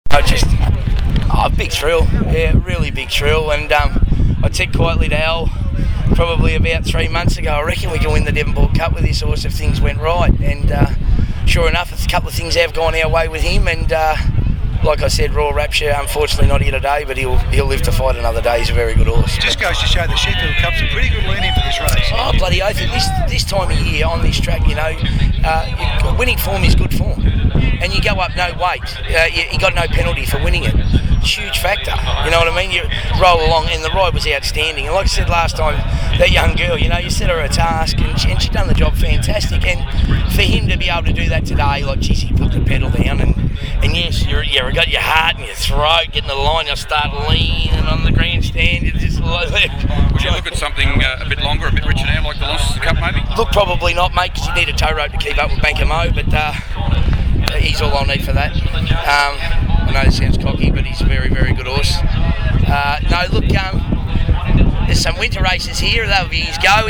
Just big thrill, really big thrill. And I said quietly to Al probably about 3 months ago, I reckon we can win the Devonport Cup with this horse if things went right. And sure enough, a couple of things have gone our way with him. And like I said, Royal Rapture, unfortunately not here today, but he'll live to fight another day. He's a very good horse. It just goes to show the Sheffield Cup's a pretty good lean-in for this race. Oh, bloody oath. This time of year on this track, winning form is good form. And you go up no weight. You got no penalty for winning it. It's a huge factor. You know what I mean? You roll along, and the ride was outstanding. And like I said last time, that young girl, you set her a task, and she done the job fantastic. And for him to be able to do that today, like, geez, he put the pedal down, and yes, you got your heart and your throat getting the line. You start leaning on the grandstand. You just like that. Would you look at something a bit longer, a bit richer now, like the Lancers Cup maybe? Look, probably not, mate, because you need a tow rope to keep up with Banker Mo, but he's all I'll need for that. I know it sounds cocky, but he's a very, very good horse. No, look, there's some winter races here. That'll be his go.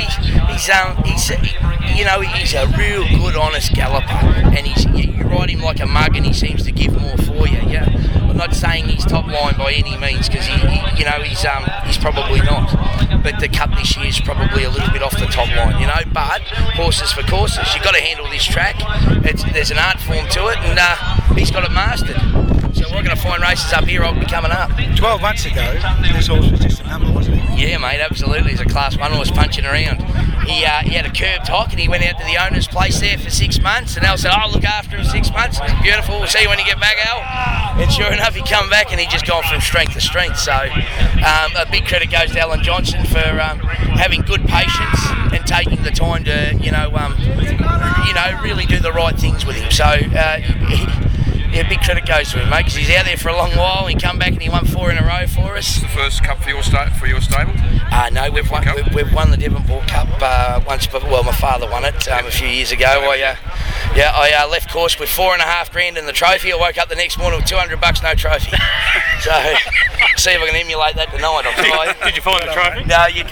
He's a real good, honest galloper, and you ride him like a mug, and he seems to give more for you. Yeah, I'm not saying he's top line by any means, because he's probably not. But the Cup this year is probably a little bit off the top line, But horses for courses, you've got to handle this track. There's an art form to it, and he's got it mastered. So we're going to find races up here. I'll be coming up. 12 months ago, this horse was just a number, wasn't he? Yeah, mate, absolutely. He's a Class 1 horse punching around. He had a curbed hock, and he went out to the owner's place there for 6 months, and Al said, look after him 6 months. It's beautiful. We'll see you when you get back, Al. And sure enough, he come back, and he just gone from strength to strength. So a big credit goes to Alan Johnson for having good patience and taking the time to, really do the right things with him. So big credit goes to him, mate, because he's out there for a long while. He come back and he won 4 in a row for us. Is the first Cup for your stable? No, we've won the Devonport Cup once before. Well, my father won it a few years ago. I left course with $4,500 in the trophy. I woke up the next morning with $200, no trophy. So see if I can emulate that tonight. I'll try. Did you find the trophy? No, you